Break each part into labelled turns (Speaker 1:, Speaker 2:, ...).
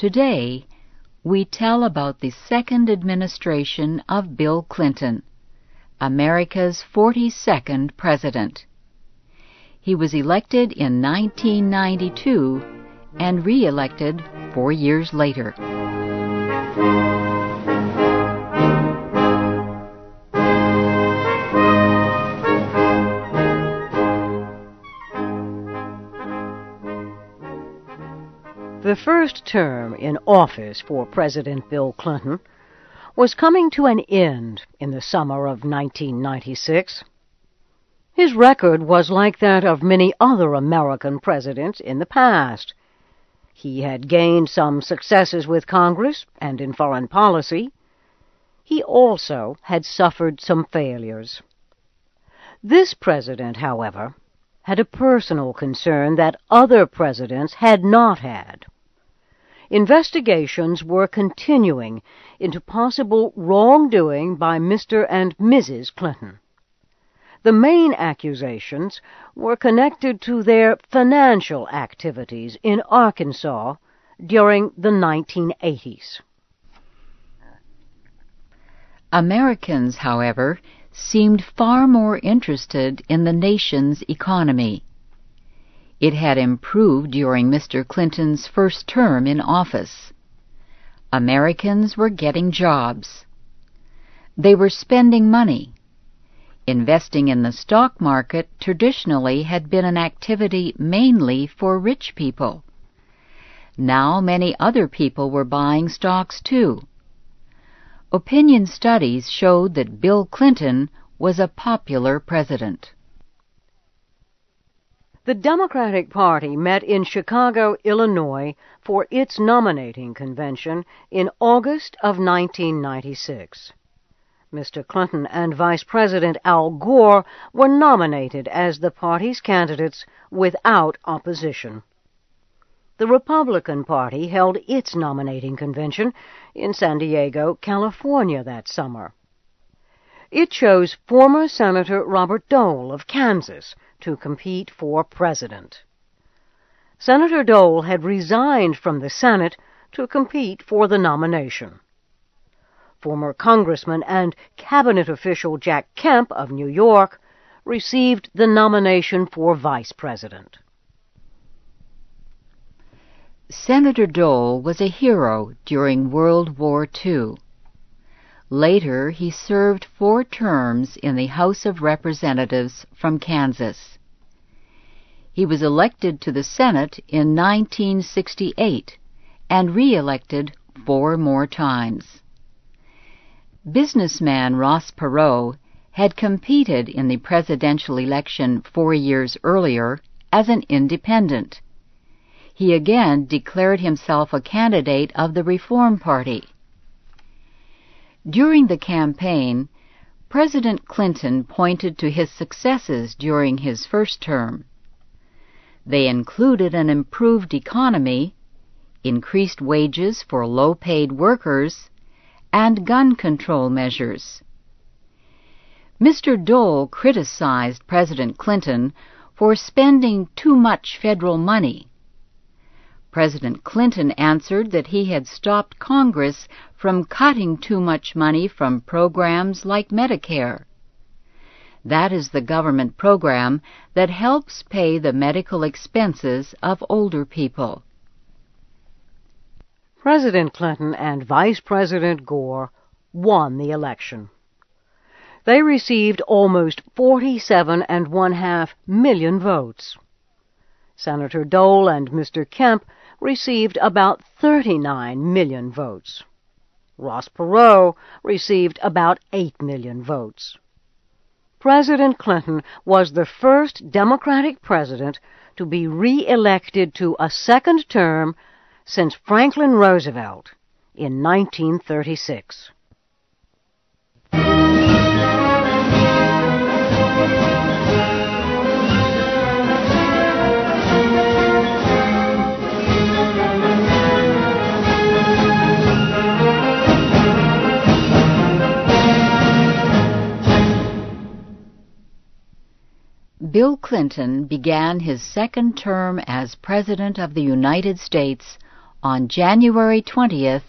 Speaker 1: Today, we tell about the second administration of Bill Clinton, America's 42nd president. He was elected in 1992 and re-elected 4 years later.
Speaker 2: The first term in office for President Bill Clinton was coming to an end in the summer of 1996. His record was like that of many other American presidents in the past. He had gained some successes with Congress and in foreign policy. He also had suffered some failures. This president, however, had a personal concern that other presidents had not had. Investigations were continuing into possible wrongdoing by Mr. and Mrs. Clinton. The main accusations were connected to their financial activities in Arkansas during the 1980s.
Speaker 1: Americans, however, seemed far more interested in the nation's economy. It had improved during Mr. Clinton's first term in office. Americans were getting jobs. They were spending money. Investing in the stock market traditionally had been an activity mainly for rich people. Now many other people were buying stocks too. Opinion studies showed that Bill Clinton was a popular president.
Speaker 2: The Democratic Party met in Chicago, Illinois, for its nominating convention in August of 1996. Mr. Clinton and Vice President Al Gore were nominated as the party's candidates without opposition. The Republican Party held its nominating convention in San Diego, California that summer. It chose former Senator Robert Dole of Kansas to compete for president. Senator Dole had resigned from the Senate to compete for the nomination. Former Congressman and cabinet official Jack Kemp of New York received the nomination for vice president.
Speaker 1: Senator Dole was a hero during World War II. Later, he served 4 terms in the House of Representatives from Kansas. He was elected to the Senate in 1968 and re-elected 4 more times. Businessman Ross Perot had competed in the presidential election 4 years earlier as an independent. He again declared himself a candidate of the Reform Party. During the campaign, President Clinton pointed to his successes during his first term. They included an improved economy, increased wages for low-paid workers, and gun control measures. Mr. Dole criticized President Clinton for spending too much federal money. President Clinton answered that he had stopped Congress from cutting too much money from programs like Medicare. That is the government program that helps pay the medical expenses of older people.
Speaker 2: President Clinton and Vice President Gore won the election. They received almost 47.5 million votes. Senator Dole and Mr. Kemp received about 39 million votes. Ross Perot received about 8 million votes. President Clinton was the first Democratic president to be re-elected to a second term since Franklin Roosevelt in 1936.
Speaker 1: Bill Clinton began his second term as President of the United States on January 20th,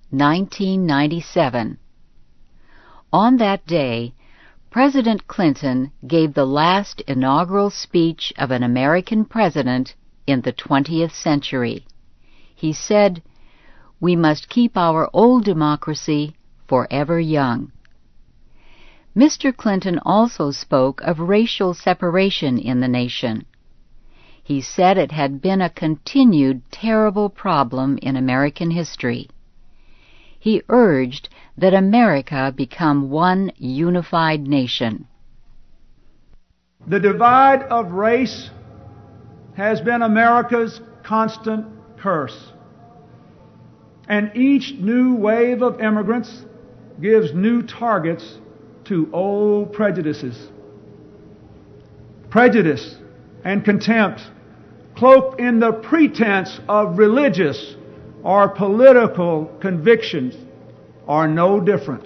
Speaker 1: 1997. On that day, President Clinton gave the last inaugural speech of an American president in the 20th century. He said, "We must keep our old democracy forever young." Mr. Clinton also spoke of racial separation in the nation. He said it had been a continued terrible problem in American history. He urged that America become one unified nation.
Speaker 3: The divide of race has been America's constant curse. And each new wave of immigrants gives new targets to old prejudices. Prejudice and contempt, cloaked in the pretense of religious or political convictions, are no different.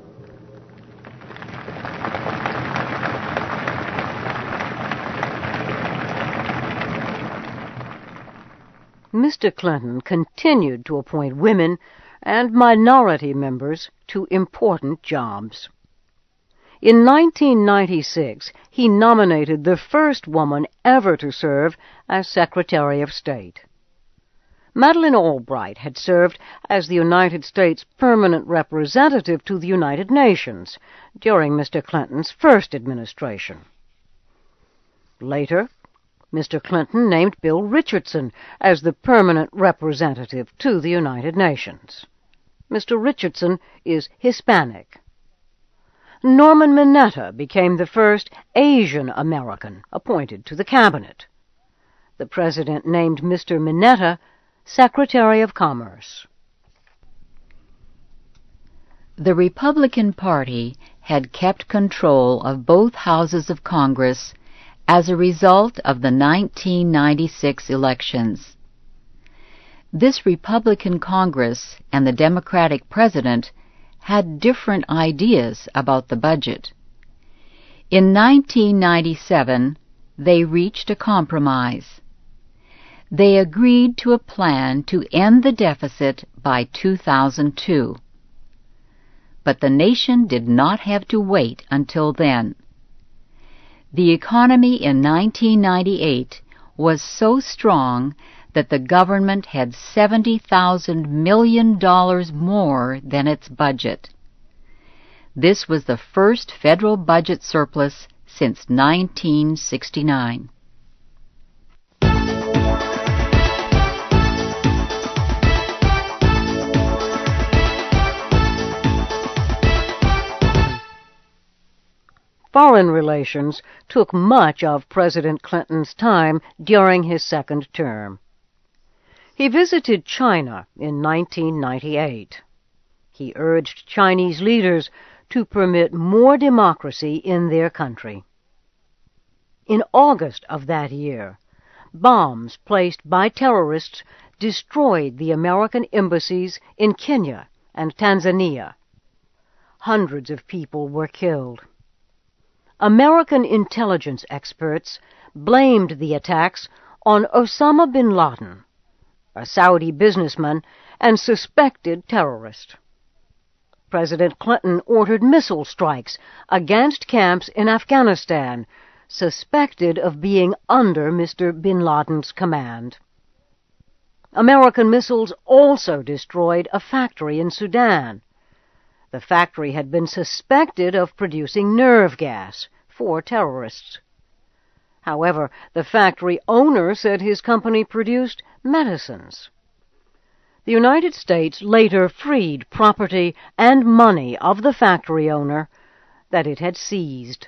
Speaker 2: Mr. Clinton continued to appoint women and minority members to important jobs. In 1996, he nominated the first woman ever to serve as Secretary of State. Madeleine Albright had served as the United States permanent representative to the United Nations during Mr. Clinton's first administration. Later, Mr. Clinton named Bill Richardson as the permanent representative to the United Nations. Mr. Richardson is Hispanic. Norman Mineta became the first Asian American appointed to the cabinet. The President named Mr. Mineta Secretary of Commerce.
Speaker 1: The Republican Party had kept control of both houses of Congress as a result of the 1996 elections. This Republican Congress and the Democratic President had different ideas about the budget. In 1997, they reached a compromise. They agreed to a plan to end the deficit by 2002. But the nation did not have to wait until then. The economy in 1998 was so strong that the government had $70,000 million more than its budget. This was the first federal budget surplus since 1969.
Speaker 2: Foreign relations took much of President Clinton's time during his second term. He visited China in 1998. He urged Chinese leaders to permit more democracy in their country. In August of that year, bombs placed by terrorists destroyed the American embassies in Kenya and Tanzania. Hundreds of people were killed. American intelligence experts blamed the attacks on Osama bin Laden, a Saudi businessman and suspected terrorist. President Clinton ordered missile strikes against camps in Afghanistan, suspected of being under Mr. bin Laden's command. American missiles also destroyed a factory in Sudan. The factory had been suspected of producing nerve gas for terrorists. However, the factory owner said his company produced medicines. The United States later freed property and money of the factory owner that it had seized.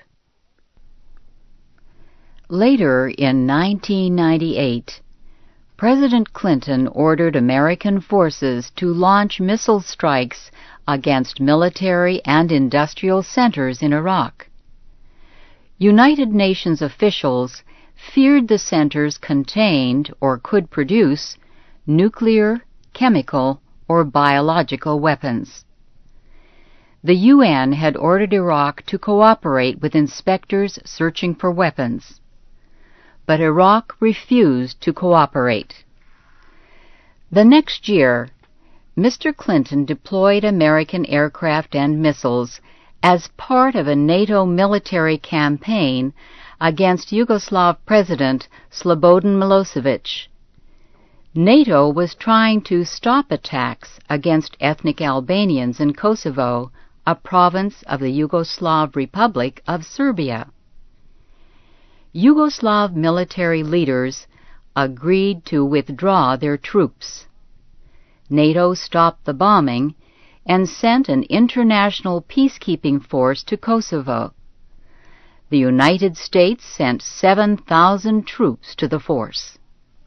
Speaker 1: Later in 1998, President Clinton ordered American forces to launch missile strikes against military and industrial centers in Iraq. United Nations officials feared the centers contained or could produce nuclear, chemical, or biological weapons. The UN had ordered Iraq to cooperate with inspectors searching for weapons, but Iraq refused to cooperate. The next year, Mr. Clinton deployed American aircraft and missiles as part of a NATO military campaign against Yugoslav President Slobodan Milosevic. NATO was trying to stop attacks against ethnic Albanians in Kosovo, a province of the Yugoslav Republic of Serbia. Yugoslav military leaders agreed to withdraw their troops. NATO stopped the bombing and sent an international peacekeeping force to Kosovo. The United States sent 7,000 troops to the force.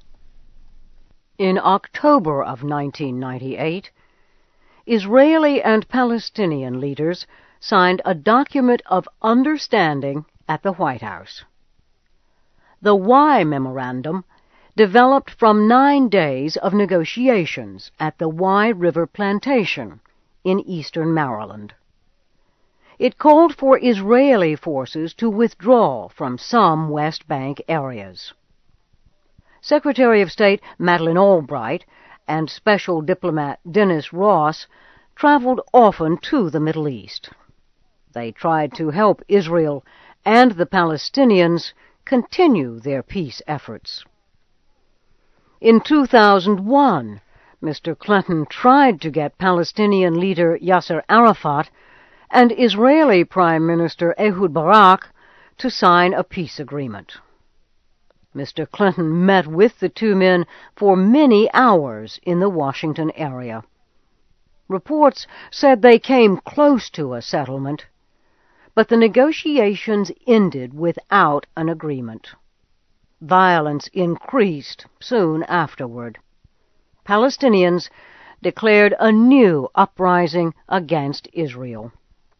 Speaker 2: In October of 1998, Israeli and Palestinian leaders signed a document of understanding at the White House. The Y Memorandum developed from 9 days of negotiations at the Y River Plantation in eastern Maryland. It called for Israeli forces to withdraw from some West Bank areas. Secretary of State Madeleine Albright and Special Diplomat Dennis Ross traveled often to the Middle East. They tried to help Israel and the Palestinians continue their peace efforts. In 2001, Mr. Clinton tried to get Palestinian leader Yasser Arafat and Israeli Prime Minister Ehud Barak to sign a peace agreement. Mr. Clinton met with the two men for many hours in the Washington area. Reports said they came close to a settlement, but the negotiations ended without an agreement. Violence increased soon afterward. Palestinians declared a new uprising against Israel.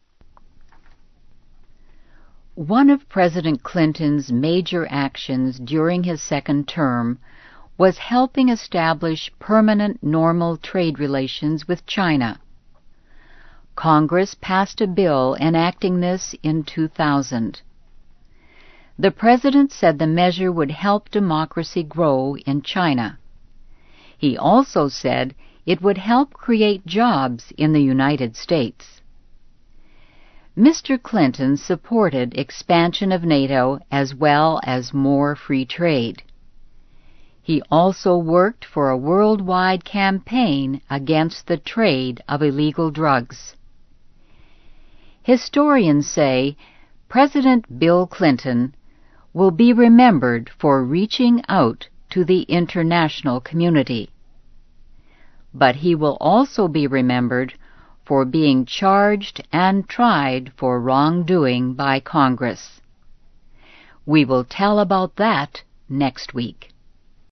Speaker 1: One of President Clinton's major actions during his second term was helping establish permanent normal trade relations with China. Congress passed a bill enacting this in 2000. The President said the measure would help democracy grow in China. He also said it would help create jobs in the United States. Mr. Clinton supported expansion of NATO as well as more free trade. He also worked for a worldwide campaign against the trade of illegal drugs. Historians say President Bill Clinton will be remembered for reaching out to the international community. But he will also be remembered for being charged and tried for wrongdoing by Congress. We will tell about that next week.